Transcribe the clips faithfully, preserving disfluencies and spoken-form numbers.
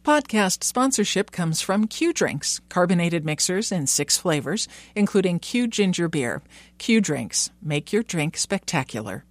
podcast sponsorship comes from Q Drinks, carbonated mixers in six flavors, including Q Ginger Beer. Q Drinks, make your drink spectacular.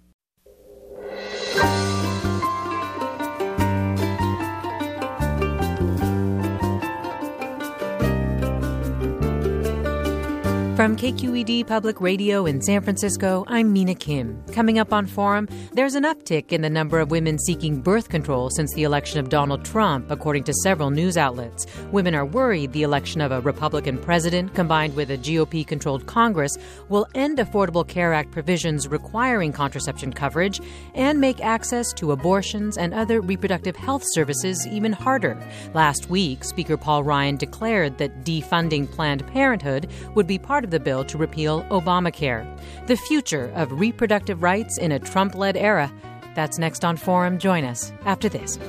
From K Q E D Public Radio in San Francisco, I'm Mina Kim. Coming up on Forum, there's an uptick in the number of women seeking birth control since the election of Donald Trump, according to several news outlets. Women are worried the election of a Republican president, combined with a G O P-controlled Congress, will end Affordable Care Act provisions requiring contraception coverage and make access to abortions and other reproductive health services even harder. Last week, Speaker Paul Ryan declared that defunding Planned Parenthood would be part of the bill to repeal Obamacare. The future of reproductive rights in a Trump-led era. That's next on Forum. Join us after this.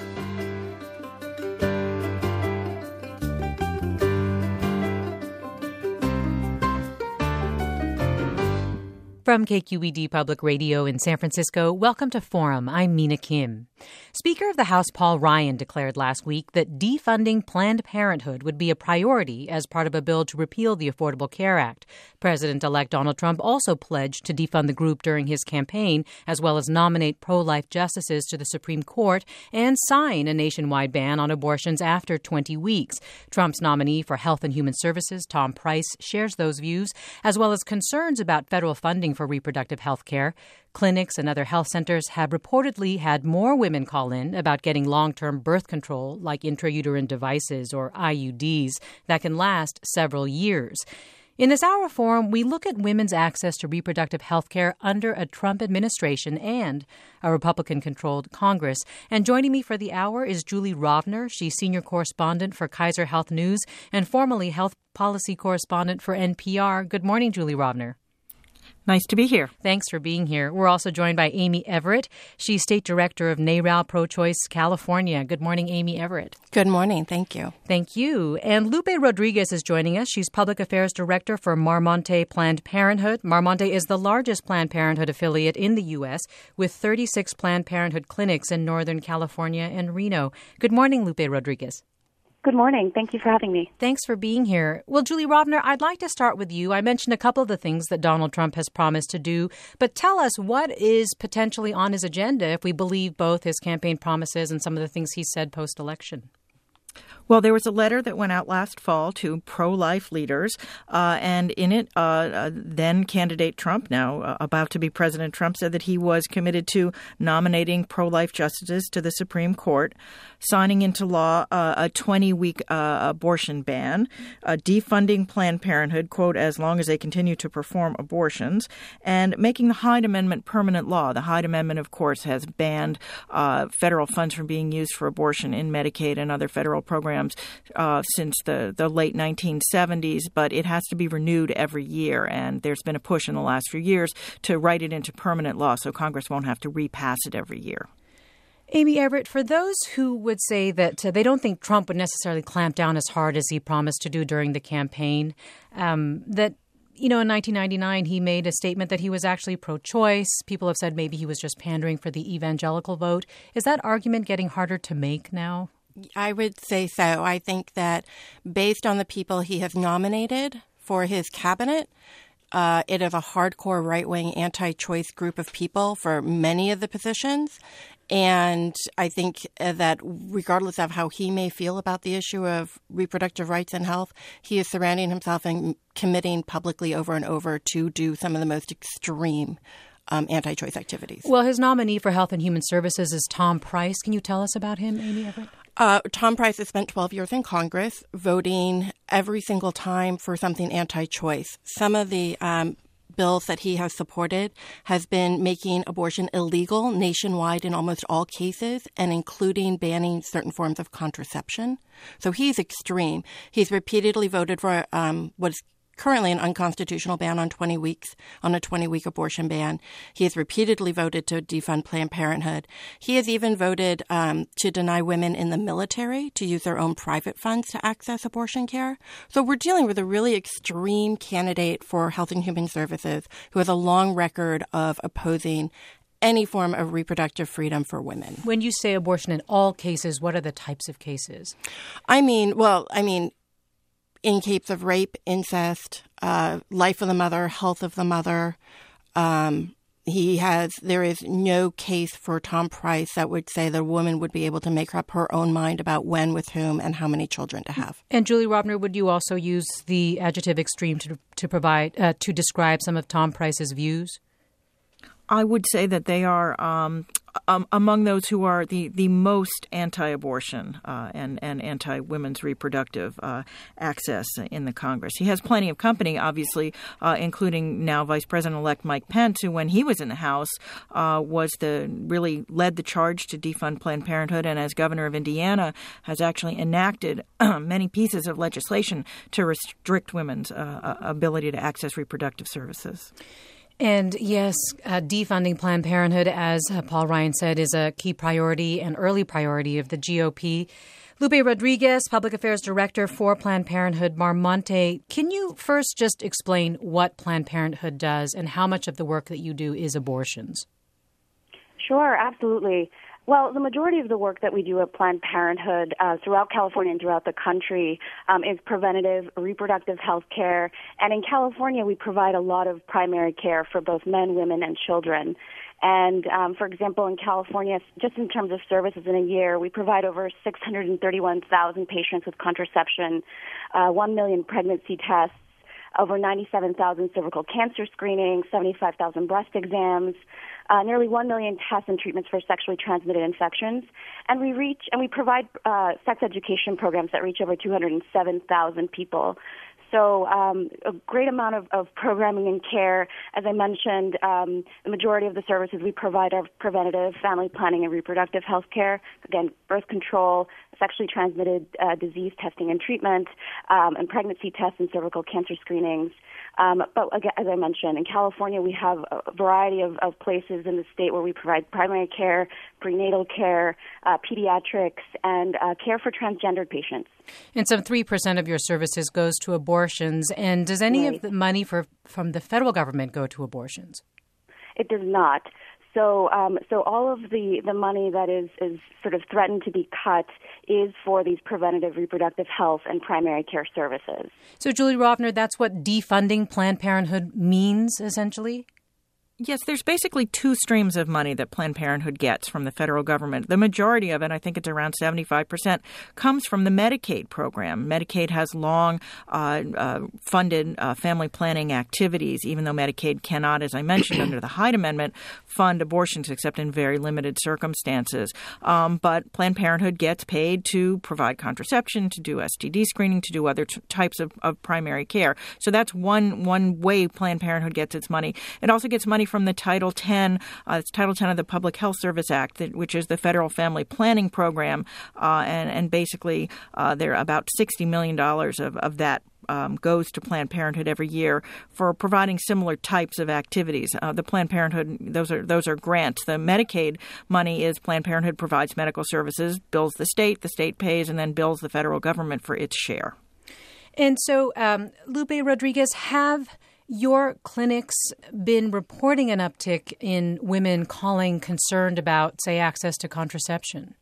From K Q E D Public Radio in San Francisco, welcome to Forum. I'm Mina Kim. Speaker of the House Paul Ryan declared last week that defunding Planned Parenthood would be a priority as part of a bill to repeal the Affordable Care Act. President-elect Donald Trump also pledged to defund the group during his campaign, as well as nominate pro-life justices to the Supreme Court and sign a nationwide ban on abortions after twenty weeks. Trump's nominee for Health and Human Services, Tom Price, shares those views, as well as concerns about federal funding for reproductive health care. Clinics and other health centers have reportedly had more women call in about getting long-term birth control, like intrauterine devices or I U Ds, that can last several years. In this hour forum, we look at women's access to reproductive health care under a Trump administration and a Republican-controlled Congress. And joining me for the hour is Julie Rovner. She's senior correspondent for Kaiser Health News and formerly health policy correspondent for N P R. Good morning, Julie Rovner. Nice to be here. Thanks for being here. We're also joined by Amy Everett. She's state director of NARAL Pro-Choice California. Good morning, Amy Everett. Good morning. Thank you. Thank you. And Lupe Rodriguez is joining us. She's public affairs director for Marmonte Planned Parenthood. Marmonte is the largest Planned Parenthood affiliate in the U S with thirty-six Planned Parenthood clinics in Northern California and Reno. Good morning, Lupe Rodriguez. Good morning. Thank you for having me. Thanks for being here. Well, Julie Rovner, I'd like to start with you. I mentioned a couple of the things that Donald Trump has promised to do, but tell us what is potentially on his agenda if we believe both his campaign promises and some of the things he said post-election. Well, there was a letter that went out last fall to pro-life leaders, uh, and in it, uh, uh, then-candidate Trump, now uh, about to be President Trump, said that he was committed to nominating pro-life justices to the Supreme Court, signing into law uh, a twenty-week uh, abortion ban, uh, defunding Planned Parenthood, quote, as long as they continue to perform abortions, and making the Hyde Amendment permanent law. The Hyde Amendment, of course, has banned uh, federal funds from being used for abortion in Medicaid and other federal programs uh, since the, the late nineteen seventies, but it has to be renewed every year. And there's been a push in the last few years to write it into permanent law so Congress won't have to repass it every year. Amy Everett, for those who would say that uh, they don't think Trump would necessarily clamp down as hard as he promised to do during the campaign, um, that You know, in nineteen ninety-nine, he made a statement that he was actually pro-choice. People have said maybe he was just pandering for the evangelical vote. Is that argument getting harder to make now? I would say so. I think that based on the people he has nominated for his cabinet, uh, it is a hardcore right-wing anti-choice group of people for many of the positions. And I think that regardless of how he may feel about the issue of reproductive rights and health, he is surrounding himself and committing publicly over and over to do some of the most extreme um, anti-choice activities. Well, his nominee for Health and Human Services is Tom Price. Can you tell us about him, Amy Everett? Uh, Tom Price has spent twelve years in Congress voting every single time for something anti-choice. Some of the um, bills that he has supported has been making abortion illegal nationwide in almost all cases and including banning certain forms of contraception. So he's extreme. He's repeatedly voted for um, what's currently an unconstitutional ban on twenty weeks, on a twenty-week abortion ban. He has repeatedly voted to defund Planned Parenthood. He has even voted um, to deny women in the military to use their own private funds to access abortion care. So we're dealing with a really extreme candidate for Health and Human Services who has a long record of opposing any form of reproductive freedom for women. When you say abortion in all cases, what are the types of cases? I mean, well, I mean, in case of rape, incest, uh, life of the mother, health of the mother, um, he has, there is no case for Tom Price that would say the woman would be able to make up her own mind about when, with whom, and how many children to have. And Julie Rovner, would you also use the adjective extreme to to provide uh, to describe some of Tom Price's views? I would say that they are um, um, among those who are the, the most anti-abortion uh, and, and anti-women's reproductive uh, access in the Congress. He has plenty of company, obviously, uh, including now Vice President-elect Mike Pence, who, when he was in the House, uh, was the really led the charge to defund Planned Parenthood, and as governor of Indiana, has actually enacted many pieces of legislation to restrict women's uh, ability to access reproductive services. And yes, uh, defunding Planned Parenthood, as uh, Paul Ryan said, is a key priority and early priority of the G O P. Lupe Rodriguez, Public Affairs Director for Planned Parenthood Marmonte, can you first just explain what Planned Parenthood does and how much of the work that you do is abortions? Sure, absolutely. Well, the majority of the work that we do at Planned Parenthood uh, throughout California and throughout the country um, is preventative reproductive health care. And in California, we provide a lot of primary care for both men, women, and children. And, um, for example, in California, just in terms of services in a year, we provide over six hundred thirty-one thousand patients with contraception, uh, one million pregnancy tests, over ninety-seven thousand cervical cancer screenings, seventy-five thousand breast exams, uh, nearly one million tests and treatments for sexually transmitted infections. And we reach and we provide uh, sex education programs that reach over two hundred seven thousand people. So um, a great amount of, of programming and care. As I mentioned, um, the majority of the services we provide are preventative, family planning, and reproductive health care. Again, birth control, sexually transmitted uh, disease testing and treatment, um, and pregnancy tests and cervical cancer screenings. Um, but again, as I mentioned, in California, we have a variety of, of places in the state where we provide primary care, prenatal care, uh, pediatrics, and uh, care for transgendered patients. And some three percent of your services goes to abortions. And does any Right. of the money for from the federal government go to abortions? It does not. So, um, so all of the, the money that is, is sort of threatened to be cut is for these preventative reproductive health and primary care services. So, Julie Rovner, that's what defunding Planned Parenthood means, essentially? Yes, there's basically two streams of money that Planned Parenthood gets from the federal government. The majority of it, I think it's around seventy-five percent, comes from the Medicaid program. Medicaid has long uh, uh, funded uh, family planning activities, even though Medicaid cannot, as I mentioned, under the Hyde Amendment, fund abortions except in very limited circumstances. Um, but Planned Parenthood gets paid to provide contraception, to do S T D screening, to do other t- types of, of primary care. So that's one, one way Planned Parenthood gets its money. It also gets money from the Title ten, uh, it's Title ten of the Public Health Service Act, that, which is the federal family planning program, uh, and, and basically uh, there are about sixty million dollars of, of that um, goes to Planned Parenthood every year for providing similar types of activities. Uh, the Planned Parenthood, those are those are grants. The Medicaid money is Planned Parenthood provides medical services, bills the state, the state pays, and then bills the federal government for its share. And so, um, Lupe Rodriguez, have your clinics been reporting an uptick in women calling concerned about, say, access to contraception?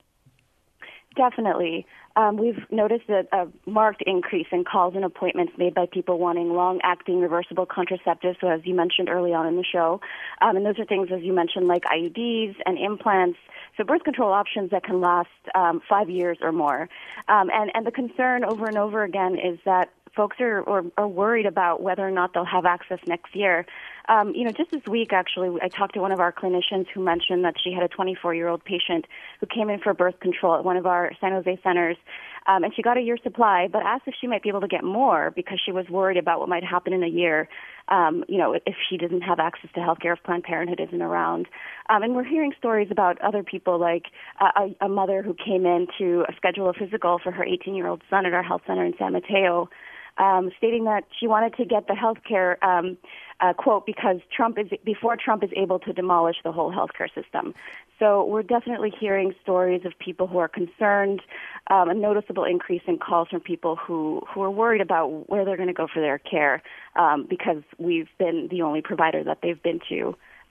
Definitely. Um, we've noticed a, a marked increase in calls and appointments made by people wanting long-acting reversible contraceptives, so as you mentioned early on in the show. Um, and those are things, as you mentioned, like I U Ds and implants, so birth control options that can last um, five years or more. Um, and, and the concern over and over again is that folks are, are, are worried about whether or not they'll have access next year. Um, you know, just this week, actually, I talked to one of our clinicians who mentioned that she had a twenty-four-year-old patient who came in for birth control at one of our San Jose centers, um, and she got a year's supply, but asked if she might be able to get more because she was worried about what might happen in a year, um, you know, if she doesn't have access to health care, if Planned Parenthood isn't around. Um, and we're hearing stories about other people, like uh, a, a mother who came in to schedule a physical for her eighteen-year-old son at our health center in San Mateo, Um, stating that she wanted to get the health care um, uh, quote because Trump is before Trump is able to demolish the whole healthcare system. So we're definitely hearing stories of people who are concerned, um, a noticeable increase in calls from people who, who are worried about where they're going to go for their care um, because we've been the only provider that they've been to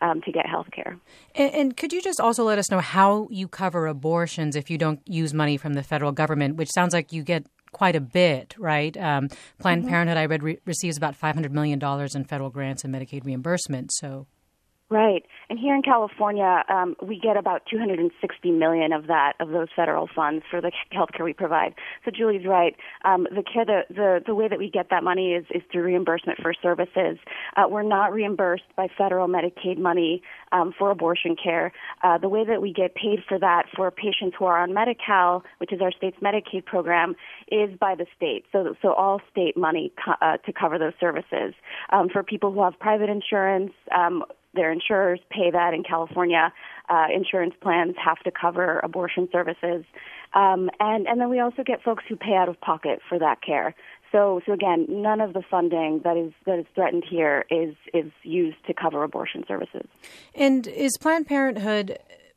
um, to get health care. And, and could you just also let us know how you cover abortions if you don't use money from the federal government, which sounds like you get quite a bit, right? Um, Planned mm-hmm. Parenthood, I read, re- receives about five hundred million dollars in federal grants and Medicaid reimbursement. So, right. And here in California, um, we get about two hundred sixty million dollars of that, of those federal funds for the health care we provide. So Julie's right. Um, the, care, the, the, the way that we get that money is, is through reimbursement for services. Uh, we're not reimbursed by federal Medicaid money um, for abortion care. Uh, the way that we get paid for that for patients who are on Medi-Cal, which is our state's Medicaid program, is by the state. So, so all state money co- uh, to cover those services. Um, for people who have private insurance, um, their insurers pay that in California. Uh, insurance plans have to cover abortion services. Um, and, and then we also get folks who pay out of pocket for that care. So, so again, none of the funding that is that is threatened here is is used to cover abortion services. And is Planned Parenthood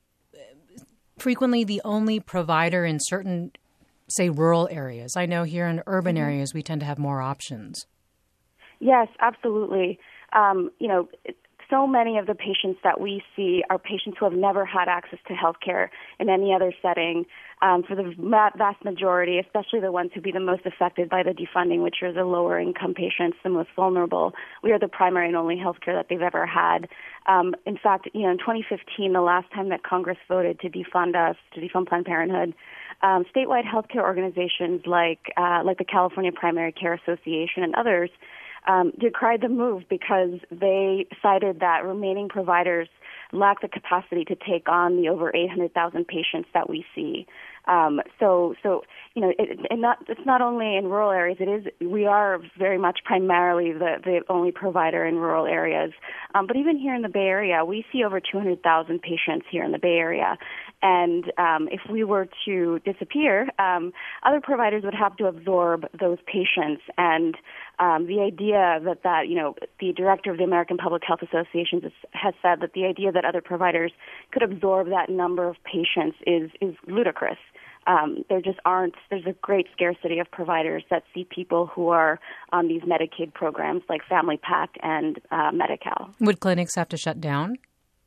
frequently the only provider in certain, say, rural areas? I know here in urban mm-hmm. areas we tend to have more options. Yes, absolutely. Um, you know, it, so many of the patients that we see are patients who have never had access to health care in any other setting. Um, for the vast majority, especially the ones who be the most affected by the defunding, which are the lower income patients, the most vulnerable, we are the primary and only health care that they've ever had. Um, in fact, you know, in twenty fifteen, the last time that Congress voted to defund us, to defund Planned Parenthood, um, statewide healthcare organizations like uh, like the California Primary Care Association and others Um, decried the move because they cited that remaining providers lack the capacity to take on the over eight hundred thousand patients that we see. Um, so, so you know, it, it not, it's not only in rural areas. It is we are very much primarily the, the only provider in rural areas. Um, but even here in the Bay Area, we see over two hundred thousand patients here in the Bay Area. And um, if we were to disappear, um, other providers would have to absorb those patients. And um, the idea that, that, you know, the director of the American Public Health Association has said that the idea that other providers could absorb that number of patients is, is ludicrous. Um, there just aren't, there's a great scarcity of providers that see people who are on these Medicaid programs like Family Pack and uh, Medi-Cal. Would clinics have to shut down?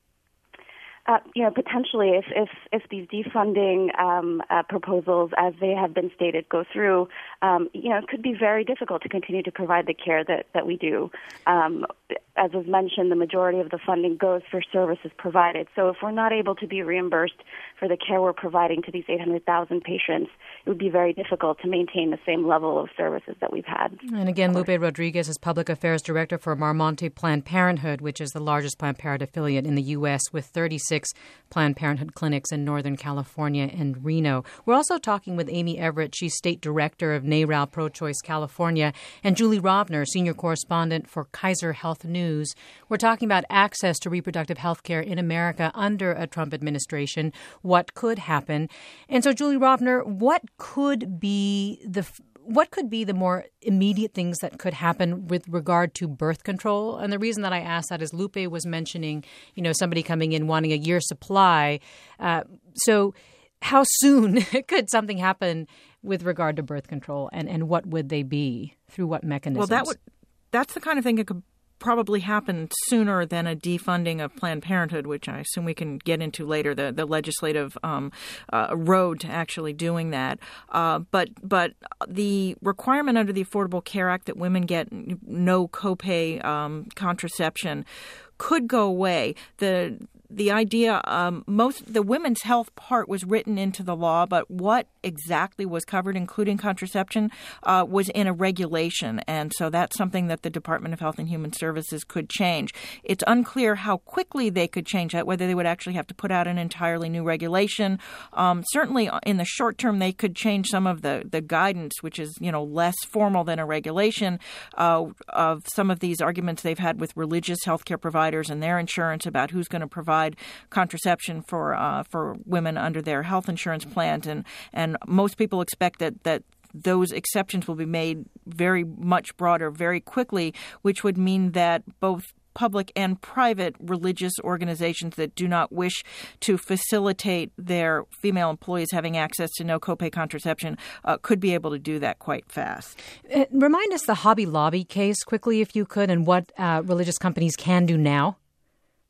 Uh, you know, potentially, if if, if these defunding um, uh, proposals, as they have been stated, go through, um, you know, it could be very difficult to continue to provide the care that, that we do. Um, as was mentioned, the majority of the funding goes for services provided. So if we're not able to be reimbursed for the care we're providing to these eight hundred thousand patients, it would be very difficult to maintain the same level of services that we've had. And again, Lupe Rodriguez is Public Affairs Director for Marmonte Planned Parenthood, which is the largest Planned Parenthood affiliate in the U S with thirty-six Planned Parenthood clinics in Northern California and Reno. We're also talking with Amy Everett. She's State Director of NARAL Pro-Choice California, and Julie Rovner, Senior Correspondent for Kaiser Health News. We're talking about access to reproductive health care in America under a Trump administration, what could happen. And so, Julie Rovner, what could be the What could be the more immediate things that could happen with regard to birth control? And the reason that I asked that is Lupe was mentioning, you know, somebody coming in wanting a year's supply. Uh, so how soon could something happen with regard to birth control, and, and what would they be? Through what mechanisms? Well, that would that's the kind of thing that could probably happen sooner than a defunding of Planned Parenthood, which I assume we can get into later, the, the legislative um, uh, road to actually doing that. Uh, but but the requirement under the Affordable Care Act that women get no copay um, contraception could go away. The The idea, um, most the women's health part was written into the law, but what exactly was covered, including contraception, uh, was in a regulation. And so that's something that the Department of Health and Human Services could change. It's unclear how quickly they could change that, whether they would actually have to put out an entirely new regulation. Um, certainly in the short term, they could change some of the, the guidance, which is, you know, less formal than a regulation, uh, of some of these arguments they've had with religious healthcare providers and their insurance about who's going to provide contraception for uh, for women under their health insurance plans, and and most people expect that that those exceptions will be made very much broader very quickly, which would mean that both public and private religious organizations that do not wish to facilitate their female employees having access to no copay contraception uh, could be able to do that quite fast. Uh, remind us the Hobby Lobby case quickly, if you could, and what uh, religious companies can do now.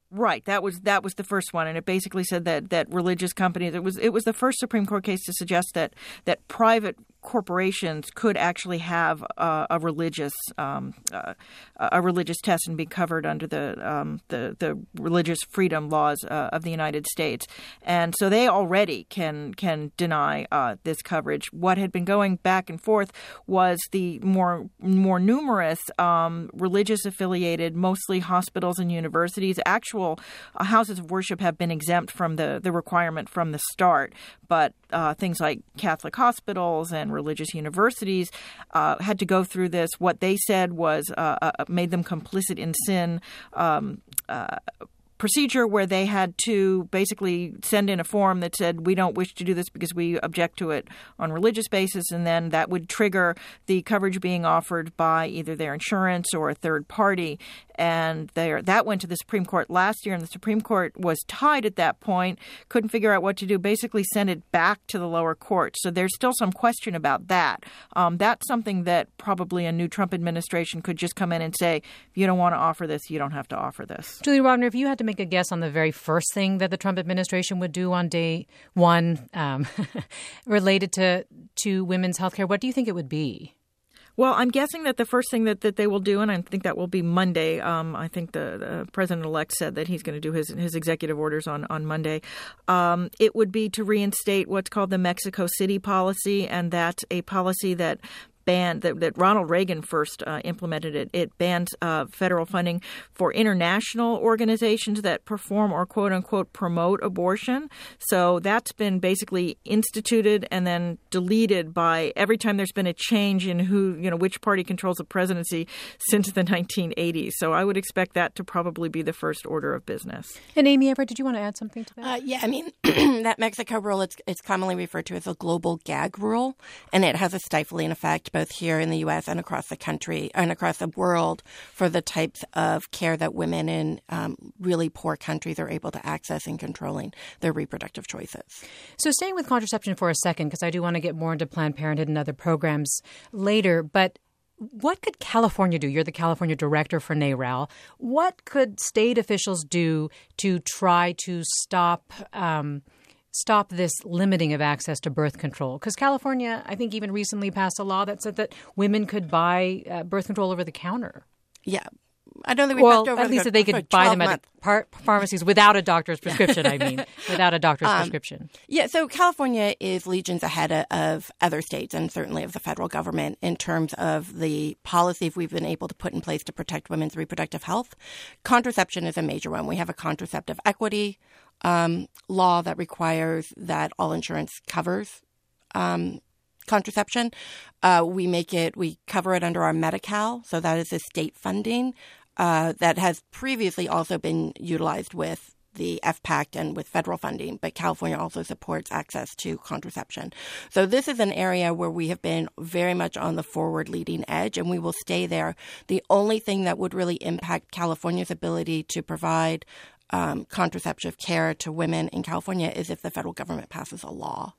Right. That was that was the first one, and it basically said that that religious companies. It was it was the first Supreme Court case to suggest that that private corporations could actually have uh, a religious um, uh, a religious test and be covered under the um, the, the religious freedom laws uh, of the United States, and so they already can can deny uh, this coverage. What had been going back and forth was the more more numerous um, religious affiliated, mostly hospitals and universities. Actual uh, houses of worship have been exempt from the the requirement from the start, but uh, things like Catholic hospitals and religious universities uh, had to go through this. What they said was uh, uh, made them complicit in sin um, uh, procedure where they had to basically send in a form that said, we don't wish to do this because we object to it on religious basis, and then that would trigger the coverage being offered by either their insurance or a third party. And there, that went to the Supreme Court last year, and the Supreme Court was tied at that point, couldn't figure out what to do, basically sent it back to the lower court. So there's still some question about that. Um, that's something that probably a new Trump administration could just come in and say, if you don't want to offer this, you don't have to offer this. Julie Rovner, if you had to make a guess on the very first thing that the Trump administration would do on day one um, related to, to women's health care, what do you think it would be? Well, I'm guessing that the first thing that, that they will do, and I think that will be Monday, um, I think the, the president-elect said that he's going to do his, his executive orders on, on Monday, um, it would be to reinstate what's called the Mexico City policy, and that's a policy that banned that, that Ronald Reagan first uh, implemented it. It bans uh, federal funding for international organizations that perform or quote unquote promote abortion. So that's been basically instituted and then deleted by every time there's been a change in who, you know, which party controls the presidency since the nineteen eighties. So I would expect that to probably be the first order of business. And Amy Everett, did you want to add something to that? Uh, yeah, I mean, that Mexico rule, it's, it's commonly referred to as a global gag rule, and it has a stifling effect both here in the U S and across the country and across the world for the types of care that women in um, really poor countries are able to access in controlling their reproductive choices. So staying with contraception for a second, because I do want to get more into Planned Parenthood and other programs later, but what could California do? You're the California director for NARAL. What could state officials do to try to stop um, stop this limiting of access to birth control? Because California, I think, even recently passed a law that said that women could buy uh, birth control over the counter. Yeah. I don't think we well, passed over at least the, that they could buy them at par- pharmacies without a doctor's prescription, I mean, without a doctor's um, prescription. Yeah, so California is legions ahead of other states and certainly of the federal government in terms of the policies we've been able to put in place to protect women's reproductive health. Contraception is a major one. We have a contraceptive equity um, law that requires that all insurance covers um contraception. Uh, we make it, we cover it under our Medi-Cal, so that is the state funding uh, that has previously also been utilized with the F PAC and with federal funding, but California also supports access to contraception. So this is an area where we have been very much on the forward leading edge, and we will stay there. The only thing that would really impact California's ability to provide um, contraceptive care to women in California is if the federal government passes a law.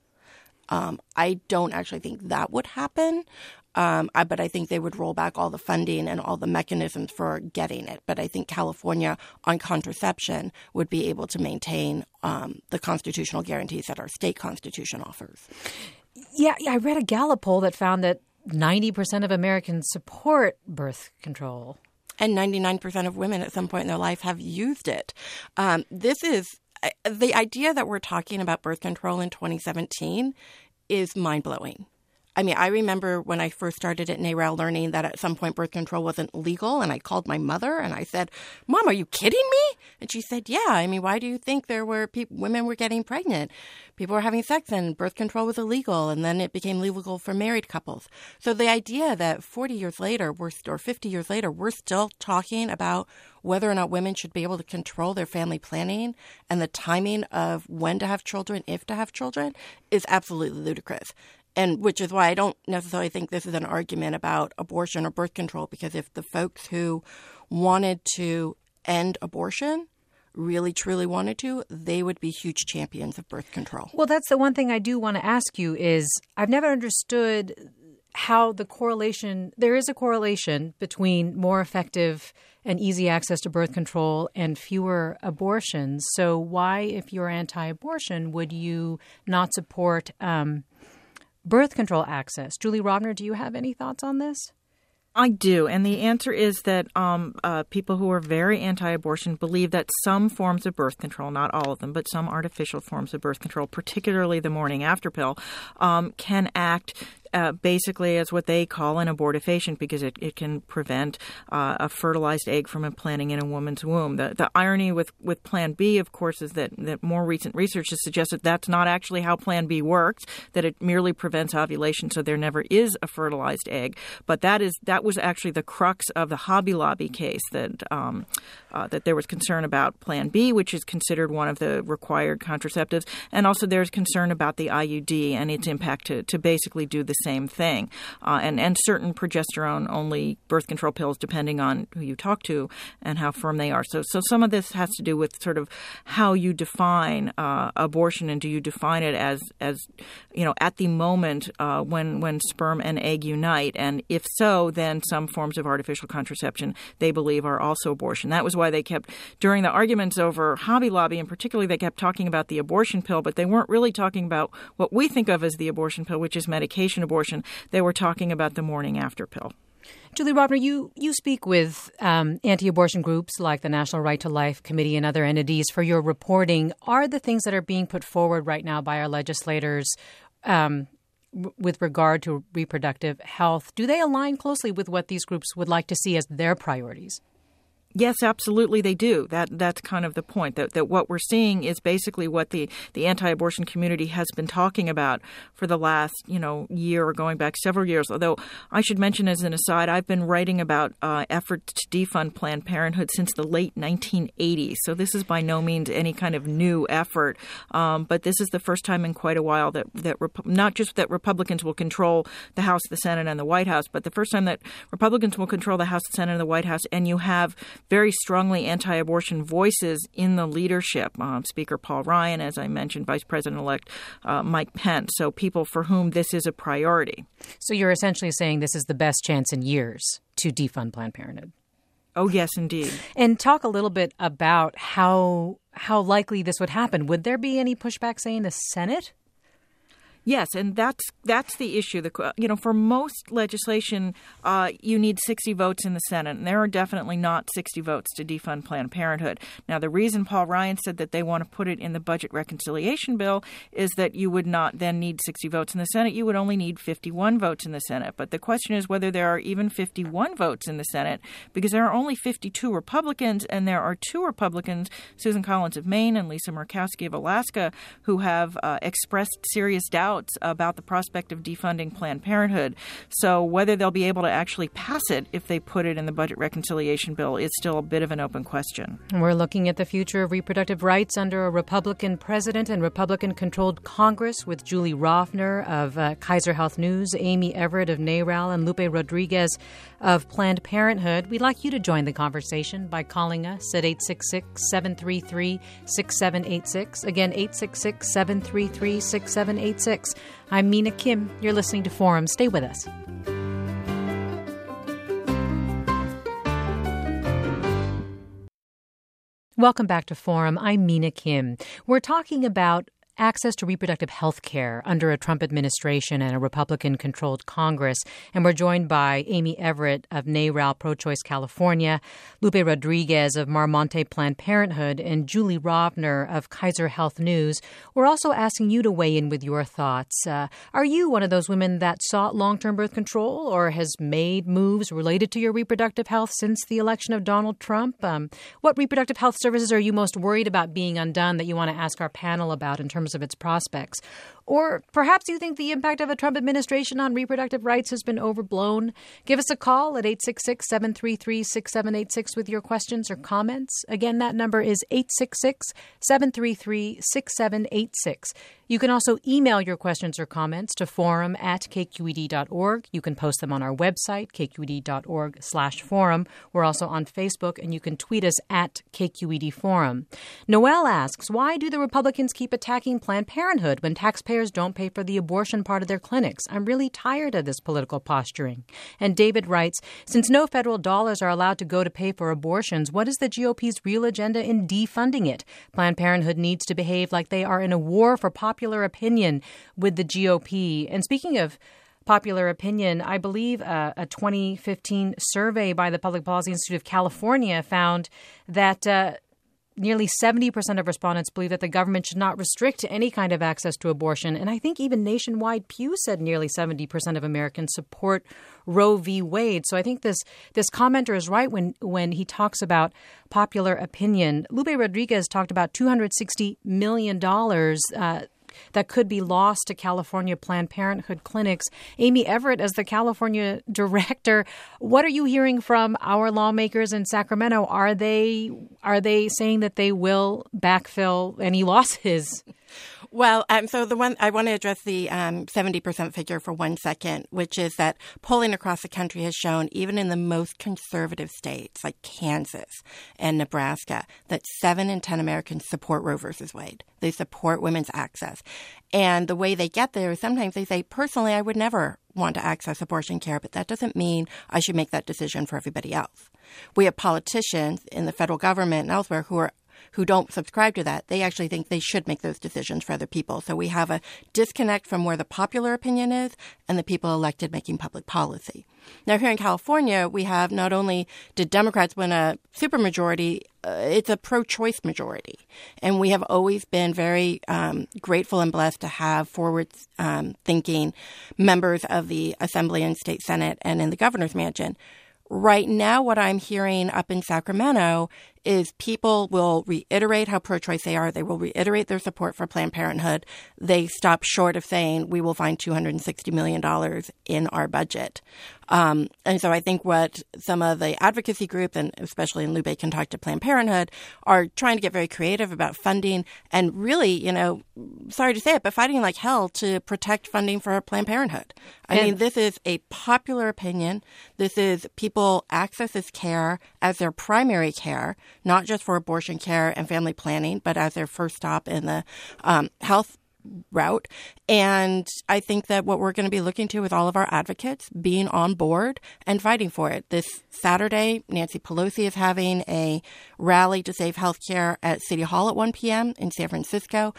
Um, I don't actually think that would happen, um, I, but I think they would roll back all the funding and all the mechanisms for getting it. But I think California on contraception would be able to maintain um, the constitutional guarantees that our state constitution offers. Yeah, I read a Gallup poll that found that ninety percent of Americans support birth control. And ninety-nine percent of women at some point in their life have used it. Um, this is the idea that we're talking about birth control in twenty seventeen is mind-blowing. I mean, I remember when I first started at NARAL learning that at some point birth control wasn't legal, and I called my mother and I said, "Mom, are you kidding me?" And she said, "Yeah. I mean, why do you think there were pe- women were getting pregnant? People were having sex and birth control was illegal, and then it became legal for married couples." So the idea that forty years later, we're or fifty years later, we're still talking about whether or not women should be able to control their family planning and the timing of when to have children, if to have children, is absolutely ludicrous. And which is why I don't necessarily think this is an argument about abortion or birth control, because if the folks who wanted to end abortion really, truly wanted to, they would be huge champions of birth control. Well, that's the one thing I do want to ask you is I've never understood how the correlation, there is a correlation between more effective and easy access to birth control and fewer abortions. So why, if you're anti-abortion, would you not support um, birth control access? Julie Rovner, do you have any thoughts on this? I do. And the answer is that um, uh, people who are very anti-abortion believe that some forms of birth control, not all of them, but some artificial forms of birth control, particularly the morning after pill, um, can act Uh, basically as what they call an abortifacient, because it, it can prevent uh, a fertilized egg from implanting in a woman's womb. The, the irony with, with Plan B, of course, is that, that more recent research has suggested that's not actually how Plan B works, that it merely prevents ovulation, so there never is a fertilized egg. But that is that was actually the crux of the Hobby Lobby case, that um, uh, that there was concern about Plan B, which is considered one of the required contraceptives, and also there's concern about the I U D and its impact to, to basically do the same thing, uh, and, and certain progesterone-only birth control pills, depending on who you talk to and how firm they are. So so some of this has to do with sort of how you define uh, abortion, and do you define it as, as you know, at the moment uh, when, when sperm and egg unite? And if so, then some forms of artificial contraception, they believe, are also abortion. That was why they kept, during the arguments over Hobby Lobby, and particularly they kept talking about the abortion pill, but they weren't really talking about what we think of as the abortion pill, which is medication abortion. They were talking about the morning after pill. Julie Rovner, you, you speak with um, anti-abortion groups like the National Right to Life Committee and other entities for your reporting. Are the things that are being put forward right now by our legislators um, w- with regard to reproductive health, do they align closely with what these groups would like to see as their priorities? Yes, absolutely they do. That that's kind of the point, that, that what we're seeing is basically what the, the anti-abortion community has been talking about for the last, you know, year or going back several years. Although I should mention as an aside, I've been writing about uh, efforts to defund Planned Parenthood since the late nineteen eighties. So this is by no means any kind of new effort. Um, but this is the first time in quite a while that, that Rep- not just that Republicans will control the House, the Senate, and the White House, but the first time that Republicans will control the House, the Senate, and the White House, and you have very strongly anti-abortion voices in the leadership. Um, Speaker Paul Ryan, as I mentioned, Vice President-elect uh, Mike Pence. So people for whom this is a priority. So you're essentially saying this is the best chance in years to defund Planned Parenthood. Oh, yes, indeed. And talk a little bit about how how likely this would happen. Would there be any pushback, say, in the Senate? Yes, and that's that's the issue. The, you know, for most legislation, uh, you need sixty votes in the Senate, and there are definitely not sixty votes to defund Planned Parenthood. Now, the reason Paul Ryan said that they want to put it in the budget reconciliation bill is that you would not then need sixty votes in the Senate. You would only need fifty-one votes in the Senate. But the question is whether there are even fifty-one votes in the Senate, because there are only fifty-two Republicans, and there are two Republicans, Susan Collins of Maine and Lisa Murkowski of Alaska, who have uh, expressed serious doubts about the prospect of defunding Planned Parenthood. So whether they'll be able to actually pass it if they put it in the budget reconciliation bill is still a bit of an open question. We're looking at the future of reproductive rights under a Republican president and Republican-controlled Congress with Julie Rovner of uh, Kaiser Health News, Amy Everett of NARAL, and Lupe Rodriguez of Planned Parenthood. We'd like you to join the conversation by calling us at eight six six, seven three three, six seven eight six. Again, eight six six, seven three three, six seven eight six. I'm Mina Kim. You're listening to Forum. Stay with us. Welcome back to Forum. I'm Mina Kim. We're talking about access to reproductive health care under a Trump administration and a Republican-controlled Congress. And we're joined by Amy Everett of NARAL Pro-Choice California, Lupe Rodriguez of Marmonte Planned Parenthood, and Julie Rovner of Kaiser Health News. We're also asking you to weigh in with your thoughts. Uh, are you one of those women that sought long-term birth control or has made moves related to your reproductive health since the election of Donald Trump? Um, what reproductive health services are you most worried about being undone that you want to ask our panel about in terms of its prospects? Or perhaps you think the impact of a Trump administration on reproductive rights has been overblown. Give us a call at eight six six, seven three three, six seven eight six with your questions or comments. Again, that number is eight six six, seven three three, six seven eight six. You can also email your questions or comments to forum at k q e d dot org. You can post them on our website, k q e d dot org slash forum. We're also on Facebook, and you can tweet us at K Q E D Forum. Noelle asks, why do the Republicans keep attacking funding Planned Parenthood when taxpayers don't pay for the abortion part of their clinics. I'm really tired of this political posturing. And David writes, since no federal dollars are allowed to go to pay for abortions, what is the G O P's real agenda in defunding it? Planned Parenthood needs to behave like they are in a war for popular opinion with the G O P. And speaking of popular opinion, I believe uh, a twenty fifteen survey by the Public Policy Institute of California found that uh, nearly seventy percent of respondents believe that the government should not restrict any kind of access to abortion. And I think even nationwide, Pew said nearly seventy percent of Americans support Roe v. Wade. So I think this this commenter is right when, when he talks about popular opinion. Lupe Rodriguez talked about two hundred sixty million dollars uh, that could be lost to California Planned Parenthood clinics. Amy Everett, as the California director, what are you hearing from our lawmakers in Sacramento? Are they are they saying that they will backfill any losses? Well, um, so the one I want to address the um, seventy percent figure for one second, which is that polling across the country has shown, even in the most conservative states like Kansas and Nebraska, that seven in ten Americans support Roe versus Wade. They support women's access. And the way they get there is sometimes they say, personally, I would never want to access abortion care, but that doesn't mean I should make that decision for everybody else. We have politicians in the federal government and elsewhere who are who don't subscribe to that. They actually think they should make those decisions for other people. So we have a disconnect from where the popular opinion is and the people elected making public policy. Now, here in California, we have not only did Democrats win a supermajority, uh, it's a pro-choice majority. And we have always been very um, grateful and blessed to have forward-thinking um, members of the Assembly and State Senate and in the governor's mansion. Right now, what I'm hearing up in Sacramento is people will reiterate how pro-choice they are. They will reiterate their support for Planned Parenthood. They stop short of saying we will find two hundred sixty million dollars in our budget. Um, and so I think what some of the advocacy groups, and especially in Lupe Can Talk to Planned Parenthood, are trying to get very creative about funding and really, you know, sorry to say it, but fighting like hell to protect funding for Planned Parenthood. I and- mean, this is a popular opinion. This is people access this care as their primary care, not just for abortion care and family planning, but as their first stop in the um, health route. And I think that what we're going to be looking to with all of our advocates being on board and fighting for it. This Saturday, Nancy Pelosi is having a rally to save healthcare at City Hall at one p.m. in San Francisco.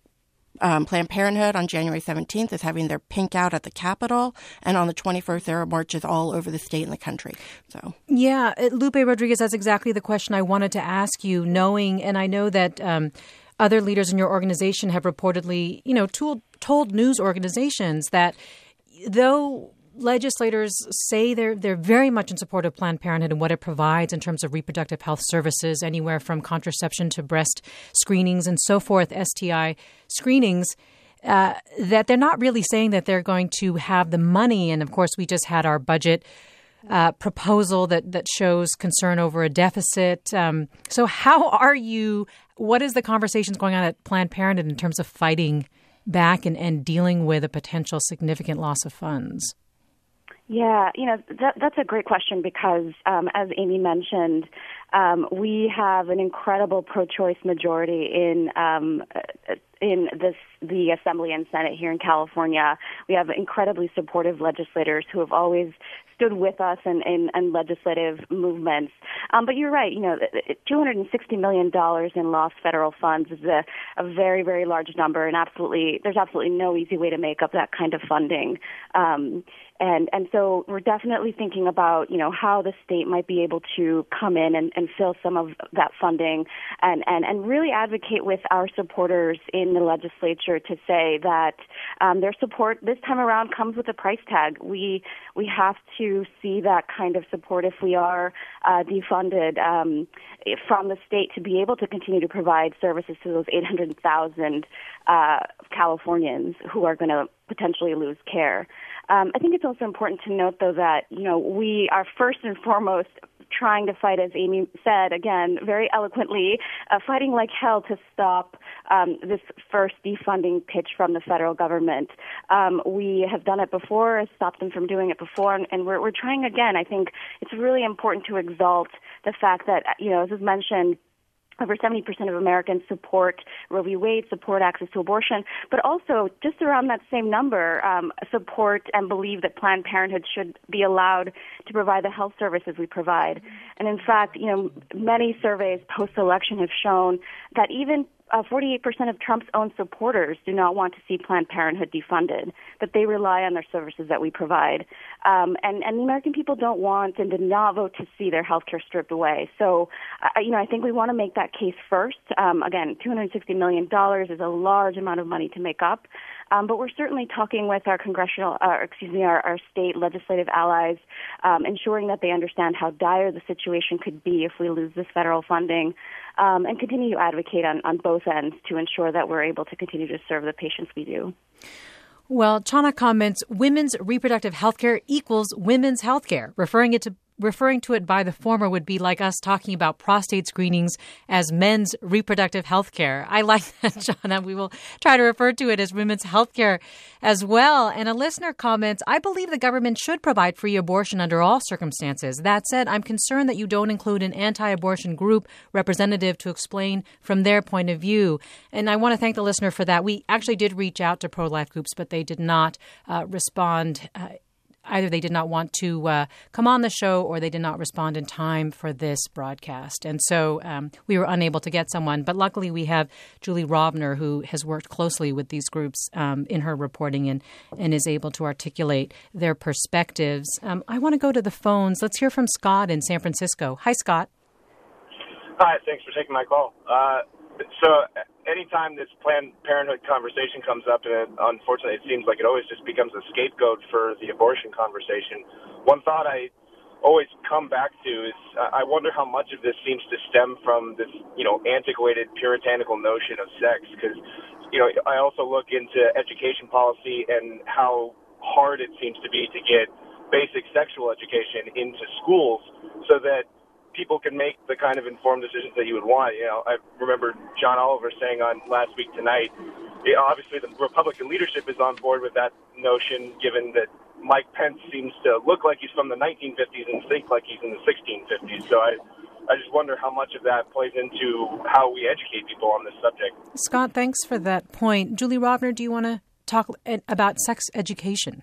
Um, Planned Parenthood on January seventeenth is having their pink out at the Capitol. And on the twenty-first, there are marches all over the state and the country. So, yeah, Lupe Rodriguez, that's exactly the question I wanted to ask you, knowing, and I know that um, other leaders in your organization have reportedly, you know, told, told news organizations that though legislators say they're they're very much in support of Planned Parenthood and what it provides in terms of reproductive health services, anywhere from contraception to breast screenings and so forth, S T I screenings, uh, that they're not really saying that they're going to have the money. And of course, we just had our budget uh, proposal that, that shows concern over a deficit. Um, so how are you, what is the conversations going on at Planned Parenthood in terms of fighting back and, and dealing with a potential significant loss of funds? Yeah, you know, that, that's a great question because, um, as Amy mentioned, um, we have an incredible pro-choice majority in um, in this the Assembly and Senate here in California. We have incredibly supportive legislators who have always stood with us in, in, in legislative movements. Um, but you're right, you know, two hundred sixty million dollars in lost federal funds is a, a very, very large number, and absolutely, there's absolutely no easy way to make up that kind of funding. Um, and, and so we're definitely thinking about, you know, how the state might be able to come in and, and fill some of that funding and, and, and really advocate with our supporters in the legislature to say that um, their support this time around comes with a price tag. We we have to see that kind of support if we are uh, defunded um, from the state to be able to continue to provide services to those eight hundred thousand uh, Californians who are going to potentially lose care. Um, I think it's also important to note, though, that, you know, we are first and foremost trying to fight, as Amy said, again, very eloquently, uh, fighting like hell to stop um, this first defunding pitch from the federal government. Um, we have done it before, stopped them from doing it before, and, and we're, we're trying again. I think it's really important to exalt the fact that, you know, as was mentioned, Over seventy percent of Americans support Roe v. Wade, support access to abortion, but also just around that same number um, support and believe that Planned Parenthood should be allowed to provide the health services we provide. And in fact, you know, many surveys post-election have shown that even Uh, forty-eight percent of Trump's own supporters do not want to see Planned Parenthood defunded, that they rely on their services that we provide. Um, and, and the American people don't want and did not vote to see their health care stripped away. So, uh, you know, I think we want to make that case first. Um, again, two hundred sixty million dollars is a large amount of money to make up. Um, but we're certainly talking with our congressional, uh, excuse me, our, our state legislative allies, um, ensuring that they understand how dire the situation could be if we lose this federal funding, um, and continue to advocate on, on both ends to ensure that we're able to continue to serve the patients we do. Well, Chana comments, women's reproductive health care equals women's health care, referring it to Referring to it by the former would be like us talking about prostate screenings as men's reproductive health care. I like that, Chana. We will try to refer to it as women's health care as well. And a listener comments, I believe the government should provide free abortion under all circumstances. That said, I'm concerned that you don't include an anti-abortion group representative to explain from their point of view. And I want to thank the listener for that. We actually did reach out to pro-life groups, but they did not uh, respond. Uh, Either they did not want to uh, come on the show or they did not respond in time for this broadcast. And so um, we were unable to get someone. But luckily we have Julie Rovner, who has worked closely with these groups um, in her reporting and, and is able to articulate their perspectives. Um, I want to go to the phones. Let's hear from Scott in San Francisco. Hi, Scott. Hi, thanks for taking my call. Uh, so anytime this Planned Parenthood conversation comes up, and it, unfortunately it seems like it always just becomes a scapegoat for the abortion conversation, one thought I always come back to is uh, I wonder how much of this seems to stem from this, you know, antiquated puritanical notion of sex, because, you know, I also look into education policy and how hard it seems to be to get basic sexual education into schools so that people can make the kind of informed decisions that you would want. You know, I remember John Oliver saying on Last Week Tonight, it, obviously the Republican leadership is on board with that notion, given that Mike Pence seems to look like he's from the nineteen fifties and think like he's in the sixteen fifties. So I, I just wonder how much of that plays into how we educate people on this subject. Scott, thanks for that point. Julie Rovner, do you want to talk about sex education?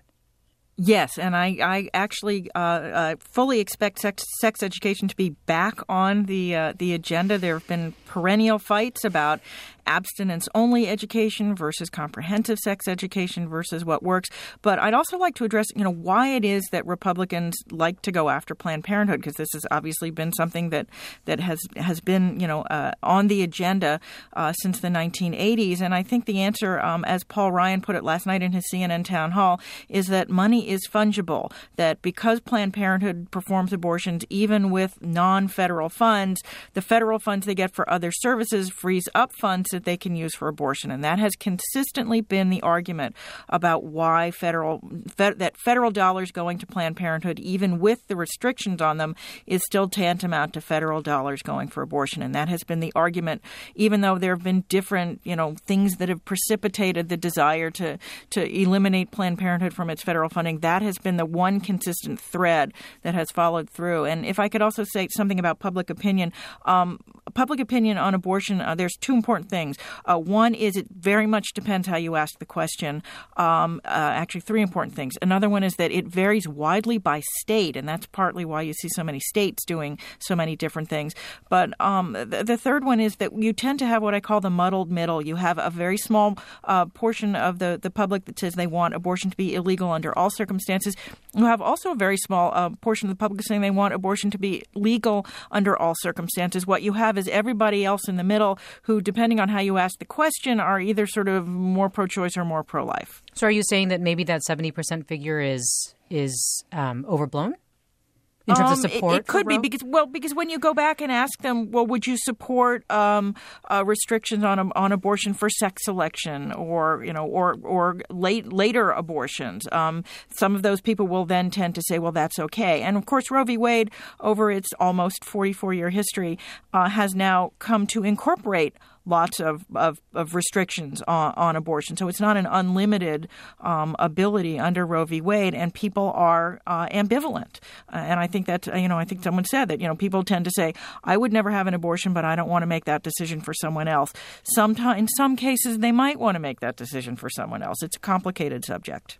Yes, and I, I actually uh, uh, fully expect sex, sex education to be back on the uh, the agenda. There have been perennial fights about abstinence-only education versus comprehensive sex education versus what works. But I'd also like to address, you know, why it is that Republicans like to go after Planned Parenthood, because this has obviously been something that that has has been, you know, uh, on the agenda uh, since the nineteen eighties. And I think the answer, um, as Paul Ryan put it last night in his C N N town hall, is that money is fungible, that because Planned Parenthood performs abortions even with non-federal funds, the federal funds they get for other services frees up funds that they can use for abortion. And that has consistently been the argument about why federal fe- that federal dollars going to Planned Parenthood, even with the restrictions on them, is still tantamount to federal dollars going for abortion. And that has been the argument, even though there have been different, you know, things that have precipitated the desire to, to eliminate Planned Parenthood from its federal funding. That has been the one consistent thread that has followed through. And if I could also say something about public opinion, um, public opinion on abortion, uh, there's two important things. Uh, one is it very much depends how you ask the question. Um, uh, actually, three important things. Another one is that it varies widely by state, and that's partly why you see so many states doing so many different things. But um, the, the third one is that you tend to have what I call the muddled middle. You have a very small uh, portion of the, the public that says they want abortion to be illegal under all circumstances. You have also a very small uh, portion of the public saying they want abortion to be legal under all circumstances. What you have is everybody else in the middle who, depending on how you ask the question, are either sort of more pro-choice or more pro-life. So are you saying that maybe that seventy percent figure is is um, overblown? In terms um, of support, it, it could be because well, because when you go back and ask them, well, would you support um, uh, restrictions on on abortion for sex selection, or you know, or or late later abortions? Um, some of those people will then tend to say, well, that's okay. And of course, Roe v. Wade, over its almost forty-four year history, uh, has now come to incorporate lots of, of, of restrictions on, on abortion. So it's not an unlimited um, ability under Roe v. Wade, and people are uh, ambivalent. Uh, and I think that, you know, I think someone said that, you know, people tend to say, I would never have an abortion, but I don't want to make that decision for someone else. Sometimes, in some cases, they might want to make that decision for someone else. It's a complicated subject.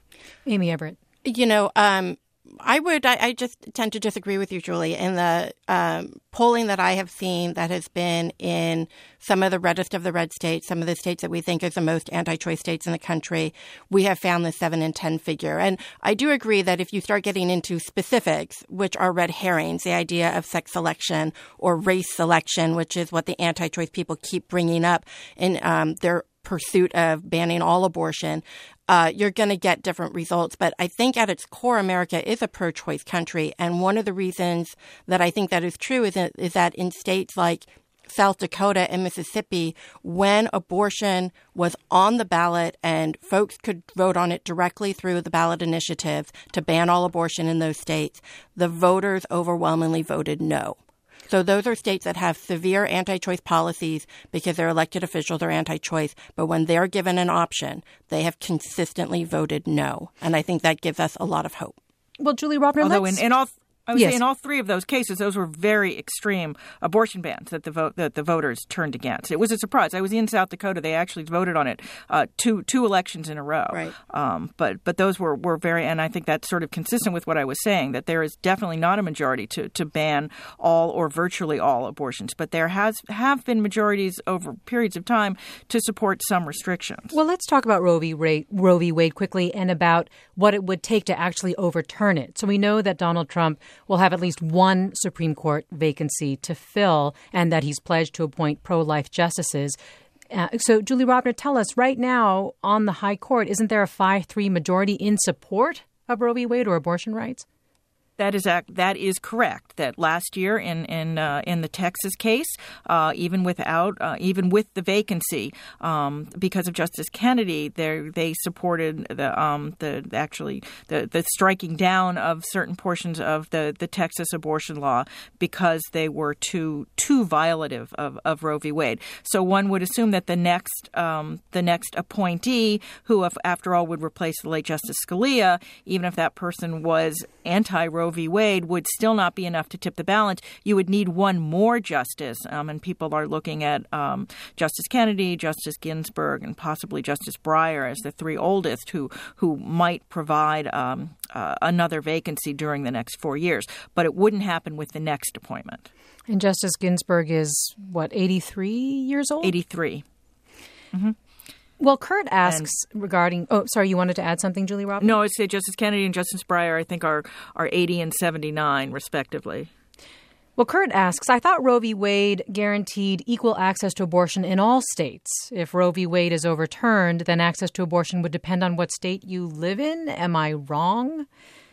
Amy Everett. You know, um, I would, I, I just tend to disagree with you, Julie. In the um, polling that I have seen that has been in some of the reddest of the red states, some of the states that we think is the most anti-choice states in the country, we have found the seven and ten figure. And I do agree that if you start getting into specifics, which are red herrings, the idea of sex selection or race selection, which is what the anti-choice people keep bringing up in um, their pursuit of banning all abortion, uh, you're going to get different results. But I think at its core, America is a pro-choice country. And one of the reasons that I think that is true is that, is that in states like South Dakota and Mississippi, when abortion was on the ballot and folks could vote on it directly through the ballot initiatives to ban all abortion in those states, the voters overwhelmingly voted no. So those are states that have severe anti-choice policies because their elected officials are anti-choice. But when they're given an option, they have consistently voted no. And I think that gives us a lot of hope. Well, Julie Robner, Although let's... in, in all... I would yes. say in all three of those cases, those were very extreme abortion bans that the vote that the voters turned against. It was a surprise. I was in South Dakota; they actually voted on it uh, two two elections in a row. Right. Um, but but those were, were very, and I think that's sort of consistent with what I was saying, that there is definitely not a majority to, to ban all or virtually all abortions, but there has have been majorities over periods of time to support some restrictions. Well, let's talk about Roe v. Wade, Roe v. Wade quickly and about what it would take to actually overturn it. So we know that Donald Trump will have at least one Supreme Court vacancy to fill and that he's pledged to appoint pro-life justices. Uh, so, Julie Robner, tell us, right now on the high court, isn't there a five three majority in support of Roe v. Wade or abortion rights? That is that is correct. That last year in in uh, in the Texas case, uh, even without uh, even with the vacancy, um, because of Justice Kennedy, they they supported the um, the actually the, the striking down of certain portions of the, the Texas abortion law because they were too too violative of, of Roe v. Wade. So one would assume that the next um, the next appointee, who if, after all would replace the late Justice Scalia, even if that person was anti-Roe v. Wade, would still not be enough to tip the balance. You would need one more justice, um, and people are looking at um, Justice Kennedy, Justice Ginsburg, and possibly Justice Breyer as the three oldest who who might provide um, uh, another vacancy during the next four years. But it wouldn't happen with the next appointment. And Justice Ginsburg is, what, eighty-three years old? eighty-three. Mm-hmm. Well, Kurt asks and, regarding – oh, sorry, you wanted to add something, Julie Robner? No, I'd say Justice Kennedy and Justice Breyer, I think, are, are eighty and seventy-nine, respectively. Well, Kurt asks, I thought Roe v. Wade guaranteed equal access to abortion in all states. If Roe v. Wade is overturned, then access to abortion would depend on what state you live in. Am I wrong?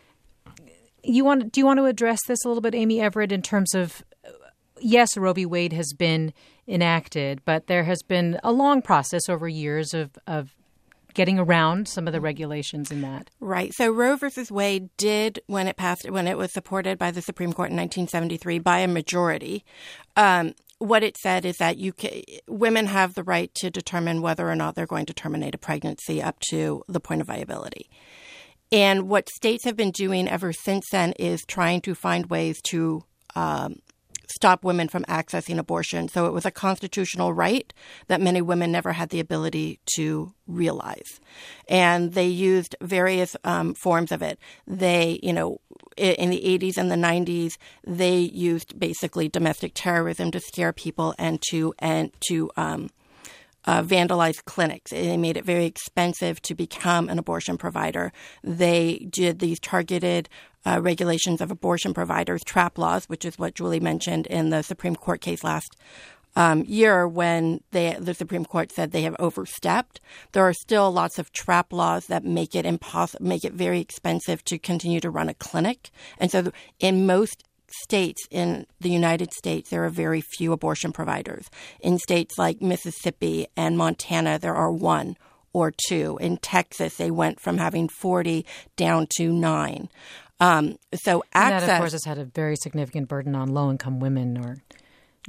You want? Do you want to address this a little bit, Amy Everett, in terms of – yes, Roe v. Wade has been enacted, but there has been a long process over years of, of getting around some of the regulations in that. Right. So Roe versus Wade did, when it passed, when it was supported by the Supreme Court in nineteen seventy-three by a majority, um, what it said is that you can, women have the right to determine whether or not they're going to terminate a pregnancy up to the point of viability. And what states have been doing ever since then is trying to find ways to um, stop women from accessing abortion. So it was a constitutional right that many women never had the ability to realize. And they used various um, forms of it. They, you know, in the eighties and the nineties, they used basically domestic terrorism to scare people and to and to um, uh, vandalize clinics. They made it very expensive to become an abortion provider. They did these targeted Uh, regulations of abortion providers, trap laws, which is what Julie mentioned in the Supreme Court case last um, year when they, the Supreme Court said they have overstepped. There are still lots of trap laws that make it impossible, make it very expensive to continue to run a clinic. And so in most states in the United States, there are very few abortion providers. In states like Mississippi and Montana, there are one or two. In Texas, they went from having forty down to nine. Um, so access, and that, of course, has had a very significant burden on low-income women or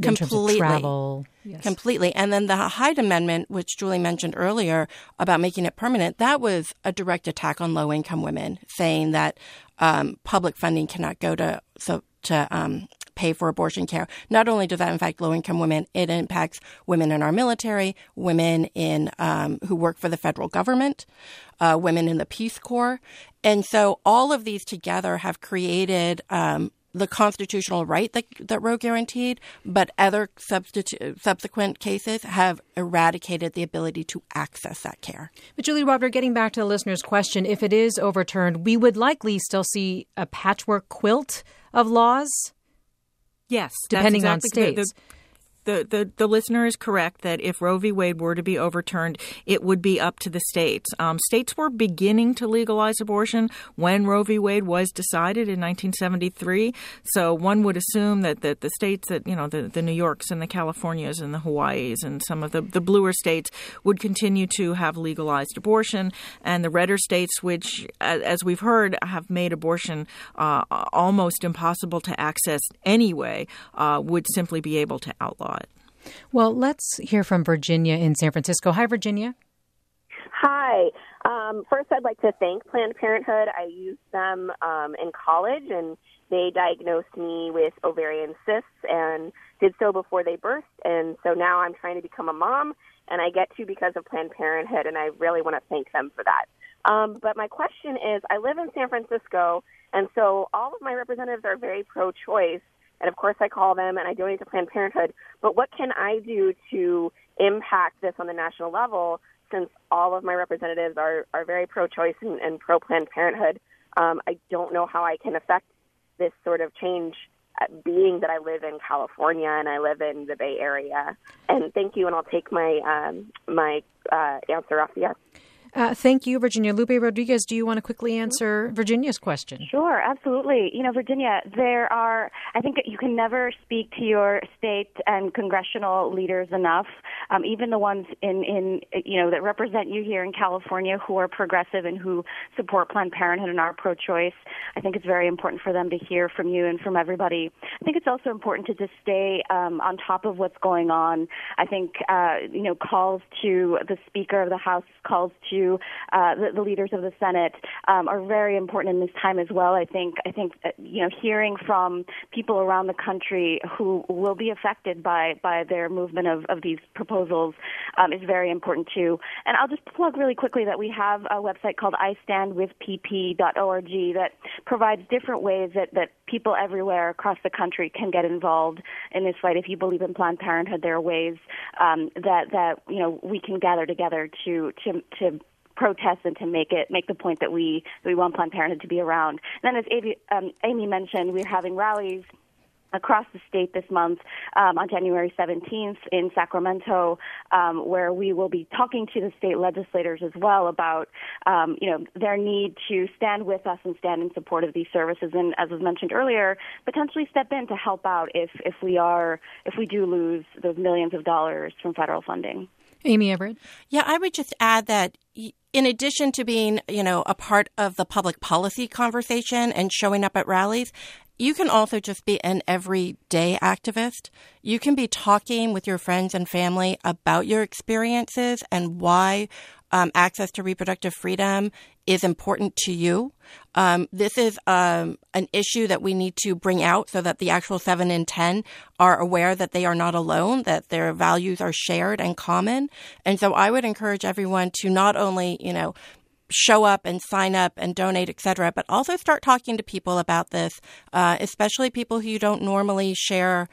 in Completely. terms of travel. Yes. Completely. And then the Hyde Amendment, which Julie mentioned earlier about making it permanent, that was a direct attack on low-income women, saying that um, public funding cannot go to so to um, pay for abortion care. Not only does that impact low-income women, it impacts women in our military, women in um, who work for the federal government, uh, women in the Peace Corps. And so all of these together have created um, the constitutional right that, that Roe guaranteed, but other substitu- subsequent cases have eradicated the ability to access that care. But Julie Rovner, getting back to the listener's question, if it is overturned, we would likely still see a patchwork quilt of laws? Yes. Depending that's exactly on states. The, the, the, the listener is correct that if Roe v. Wade were to be overturned, it would be up to the states. Um, states were beginning to legalize abortion when Roe v. Wade was decided in nineteen seventy-three. So one would assume that, that the states that, you know, the, the New Yorks and the Californias and the Hawaiis and some of the, the bluer states would continue to have legalized abortion. And the redder states, which, as we've heard, have made abortion uh, almost impossible to access anyway, uh, would simply be able to outlaw it. Well, let's hear from Virginia in San Francisco. Hi, Virginia. Hi. Um, first, I'd like to thank Planned Parenthood. I used them um, in college, and they diagnosed me with ovarian cysts and did so before they birthed. And so now I'm trying to become a mom, and I get to because of Planned Parenthood, and I really want to thank them for that. Um, but my question is, I live in San Francisco, and so all of my representatives are very pro-choice. And, of course, I call them and I donate to Planned Parenthood. But what can I do to impact this on the national level since all of my representatives are, are very pro-choice and, and pro-Planned Parenthood? Um, I don't know how I can affect this sort of change, uh, being that I live in California and I live in the Bay Area. And thank you, and I'll take my, um, my uh, answer off the air. Uh, thank you, Virginia. Lupe Rodriguez, do you want to quickly answer Virginia's question? Sure, absolutely. You know, Virginia, there are, I think you can never speak to your state and congressional leaders enough, um, even the ones in, in, you know, that represent you here in California who are progressive and who support Planned Parenthood and are pro-choice. I think it's very important for them to hear from you and from everybody. I think it's also important to just stay um, on top of what's going on. I think, uh, you know, calls to the Speaker of the House, calls to Uh, the, the leaders of the Senate um, are very important in this time as well. I think, I think, uh, you know, hearing from people around the country who will be affected by, by their movement of, of these proposals um, is very important too. And I'll just plug really quickly that we have a website called I stand with P P dot org that provides different ways that, that people everywhere across the country can get involved in this fight. If you believe in Planned Parenthood, there are ways um, that, that, you know, we can gather together to, to, to protest and to make it make the point that we that we want Planned Parenthood to be around. And then, as Amy, um, Amy mentioned, we're having rallies across the state this month um, on January seventeenth in Sacramento, um, where we will be talking to the state legislators as well about, um, you know, their need to stand with us and stand in support of these services, and as was mentioned earlier, potentially step in to help out if if we are if we do lose those millions of dollars from federal funding. Amy Everett? Yeah, I would just add that in addition to being, you know, a part of the public policy conversation and showing up at rallies, you can also just be an everyday activist. You can be talking with your friends and family about your experiences and why um, access to reproductive freedom is important to you. Um, this is um, an issue that we need to bring out so that the actual seven in ten are aware that they are not alone, that their values are shared and common. And so I would encourage everyone to not only, you know, show up and sign up and donate, et cetera, but also start talking to people about this, uh, especially people who you don't normally share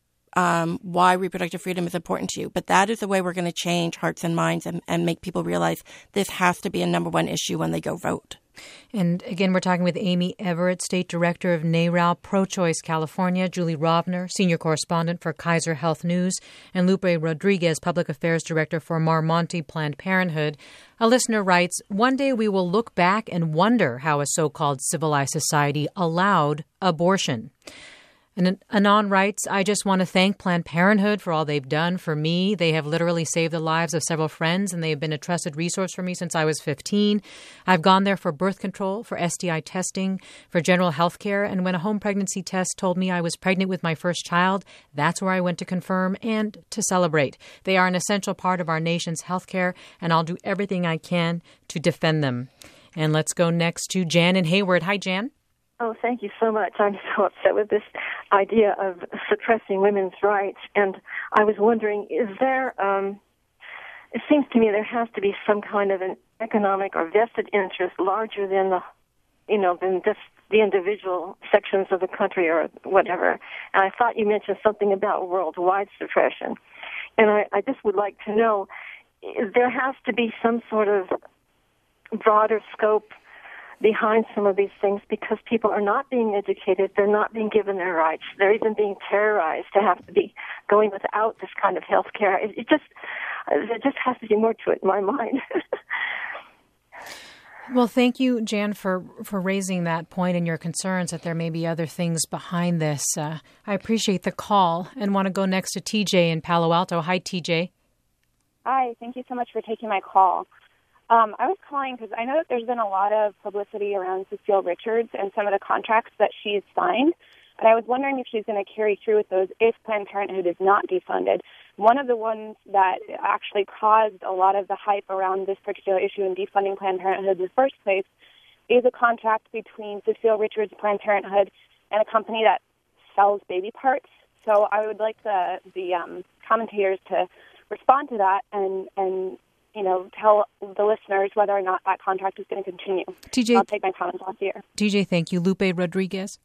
um, why reproductive freedom is important to you. But that is the way we're going to change hearts and minds and, and make people realize this has to be a number one issue when they go vote. And again, we're talking with Amy Everett, State Director of NARAL Pro-Choice California, Julie Rovner, Senior Correspondent for Kaiser Health News, and Lupe Rodriguez, Public Affairs Director for Mar Monte Planned Parenthood. A listener writes, "One day we will look back and wonder how a so-called civilized society allowed abortion." And Anon writes, I just want to thank Planned Parenthood for all they've done for me. They have literally saved the lives of several friends, and they have been a trusted resource for me since I was fifteen. I've gone there for birth control, for S T I testing, for general health care. And when a home pregnancy test told me I was pregnant with my first child, that's where I went to confirm and to celebrate. They are an essential part of our nation's health care, and I'll do everything I can to defend them. And let's go next to Jan in Hayward. Hi, Jan. Oh, thank you so much. I'm so upset with this idea of suppressing women's rights. And I was wondering, is there, um, it seems to me there has to be some kind of an economic or vested interest larger than the, you know, than just the individual sections of the country or whatever. And I thought you mentioned something about worldwide suppression. And I, I just would like to know, there has to be some sort of broader scope behind some of these things, because people are not being educated, they're not being given their rights, they're even being terrorized to have to be going without this kind of health care. It, it just, there just has to be more to it in my mind. Well, thank you, Jan, for, for raising that point and your concerns that there may be other things behind this. Uh, I appreciate the call and want to go next to T J in Palo Alto. Hi, T J. Hi, thank you so much for taking my call. Um, I was calling because I know that there's been a lot of publicity around Cecile Richards and some of the contracts that she's signed, and I was wondering if she's going to carry through with those if Planned Parenthood is not defunded. One of the ones that actually caused a lot of the hype around this particular issue in defunding Planned Parenthood in the first place is a contract between Cecile Richards, Planned Parenthood, and a company that sells baby parts. So I would like the, the um, commentators to respond to that and, and you know, tell the listeners whether or not that contract is going to continue. T J, I'll take my comments off here. T J, thank you. Lupe Rodriguez.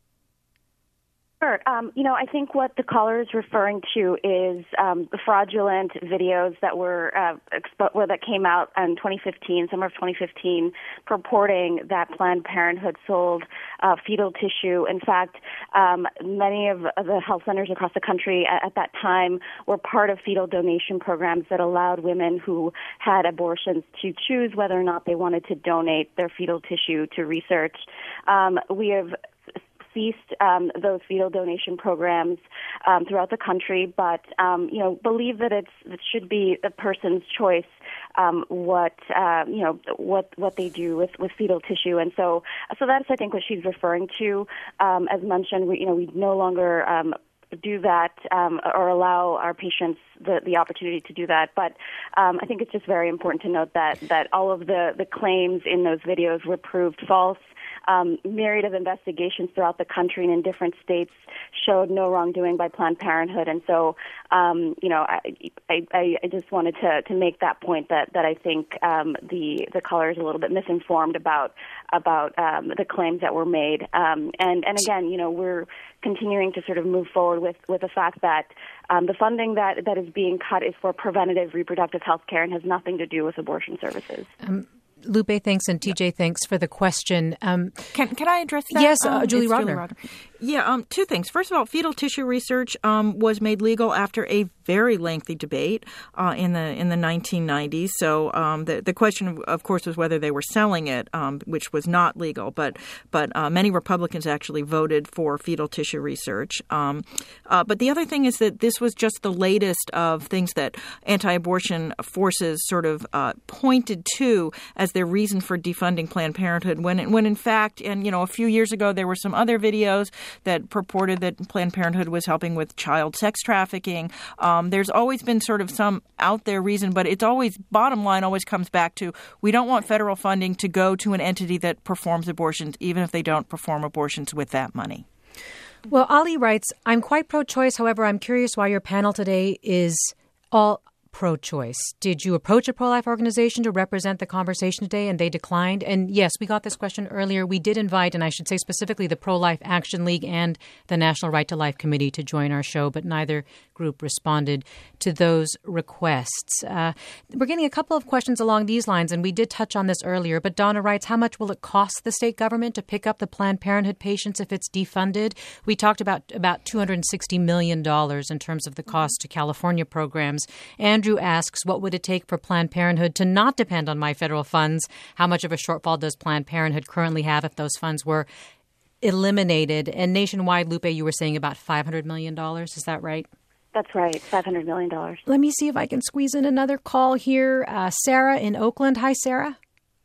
Sure. Um, you know, I think what the caller is referring to is um, the fraudulent videos that were uh, expo- well, that came out in twenty fifteen, summer of twenty fifteen, purporting that Planned Parenthood sold uh, fetal tissue. In fact, um, many of the health centers across the country at, at that time were part of fetal donation programs that allowed women who had abortions to choose whether or not they wanted to donate their fetal tissue to research. Um, we have ceased um, those fetal donation programs um, throughout the country, but um, you know, believe that it's it should be the person's choice um, what uh, you know what what they do with, with fetal tissue, and so so that's I think what she's referring to. Um, as mentioned, we you know we no longer um, do that um, or allow our patients the, the opportunity to do that. But um, I think it's just very important to note that that all of the, the claims in those videos were proved false. Um, myriad of investigations throughout the country and in different states showed no wrongdoing by Planned Parenthood. And so, um, you know, I, I, I just wanted to, to make that point that, that I think um, the, the caller is a little bit misinformed about about um, the claims that were made. Um, and, and again, you know, we're continuing to sort of move forward with, with the fact that um, the funding that, that is being cut is for preventative reproductive health care and has nothing to do with abortion services. Um. Lupe, thanks, and T J, thanks for the question. Um, can can I address that? Yes, uh, um, Julie Rodner. Julie Rodner. Yeah, um, two things. First of all, fetal tissue research um, was made legal after a very lengthy debate uh, in the in the nineteen nineties. So um, the the question, of course, was whether they were selling it, um, which was not legal. But but uh, many Republicans actually voted for fetal tissue research. Um, uh, but the other thing is that this was just the latest of things that anti-abortion forces sort of uh, pointed to as their reason for defunding Planned Parenthood. When when in fact, and you know, a few years ago there were some other videos that purported that Planned Parenthood was helping with child sex trafficking. Um, there's always been sort of some out there reason, but it's always, bottom line always comes back to, we don't want federal funding to go to an entity that performs abortions, even if they don't perform abortions with that money. Well, Ali writes, I'm quite pro-choice. However, I'm curious why your panel today is all pro-choice. Did you approach a pro-life organization to represent the conversation today and they declined? And yes, we got this question earlier. We did invite, and I should say specifically the Pro-Life Action League and the National Right to Life Committee to join our show, but neither group responded to those requests. Uh, we're getting a couple of questions along these lines, and we did touch on this earlier, but Donna writes, how much will it cost the state government to pick up the Planned Parenthood patients if it's defunded? We talked about about two hundred sixty million dollars in terms of the cost to California programs. And Andrew asks, what would it take for Planned Parenthood to not depend on my federal funds? How much of a shortfall does Planned Parenthood currently have if those funds were eliminated. And nationwide, Lupe, you were saying about five hundred million dollars. Is that right? That's right, five hundred million dollars. Let me see if I can squeeze in another call here. Uh, Sarah in Oakland. Hi, Sarah.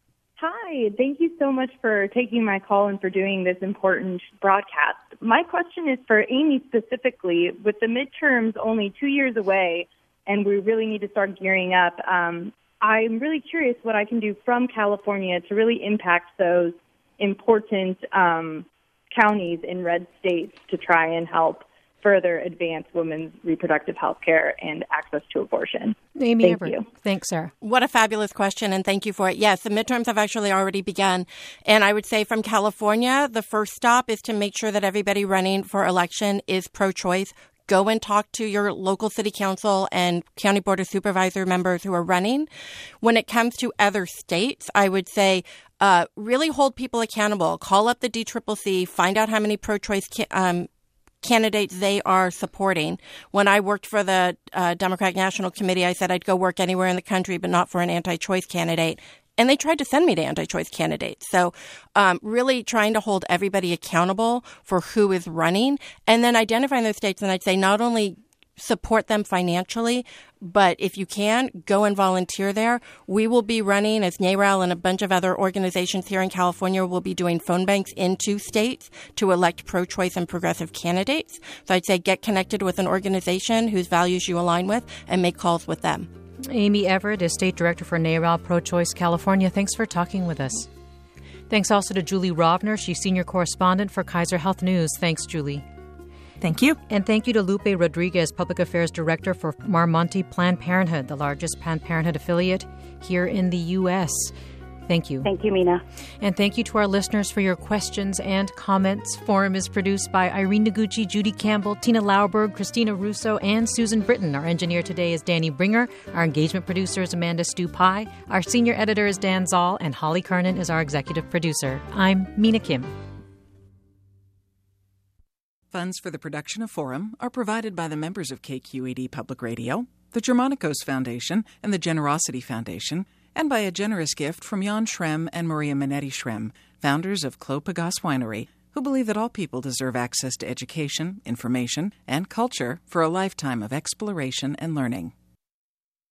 Hi, thank you so much for taking my call and for doing this important broadcast. My question is for Amy specifically. With the midterms only two years away and we really need to start gearing up, um, I'm really curious what I can do from California to really impact those important um, counties in red states to try and help further advance women's reproductive health care and access to abortion. Amy Thank Everett. you. Thanks, Sarah. What a fabulous question, and thank you for it. Yes, the midterms have actually already begun. And I would say from California, the first stop is to make sure that everybody running for election is pro-choice. Go and talk to your local city council and county board of supervisor members who are running. When it comes to other states, I would say uh, really hold people accountable. Call up the D C C C, find out how many pro-choice ca- um candidates they are supporting. When I worked for the uh, Democratic National Committee, I said I'd go work anywhere in the country, but not for an anti-choice candidate. And they tried to send me to anti-choice candidates. So um, really trying to hold everybody accountable for who is running and then identifying those states. And I'd say not only support them financially, but if you can, go and volunteer there. We will be running, as NARAL and a bunch of other organizations here in California will be doing phone banks into states to elect pro-choice and progressive candidates. So I'd say get connected with an organization whose values you align with and make calls with them. Amy Everett is State Director for NARAL Pro-Choice California. Thanks for talking with us. Thanks also to Julie Rovner. She's Senior Correspondent for Kaiser Health News. Thanks, Julie. Thank you. And thank you to Lupe Rodriguez, Public Affairs Director for Marmonte Planned Parenthood, the largest Planned Parenthood affiliate here in the U S Thank you. Thank you, Mina. And thank you to our listeners for your questions and comments. Forum is produced by Irene Noguchi, Judy Campbell, Tina Lauerberg, Christina Russo, and Susan Britton. Our engineer today is Danny Bringer. Our engagement producer is Amanda Stu Pye. Our senior editor is Dan Zoll, and Holly Kernan is our executive producer. I'm Mina Kim. Funds for the production of Forum are provided by the members of K Q E D Public Radio, the Germanicos Foundation, and the Generosity Foundation, and by a generous gift from Jan Schrem and Maria Minetti Schrem, founders of Clos Pegase Winery, who believe that all people deserve access to education, information, and culture for a lifetime of exploration and learning.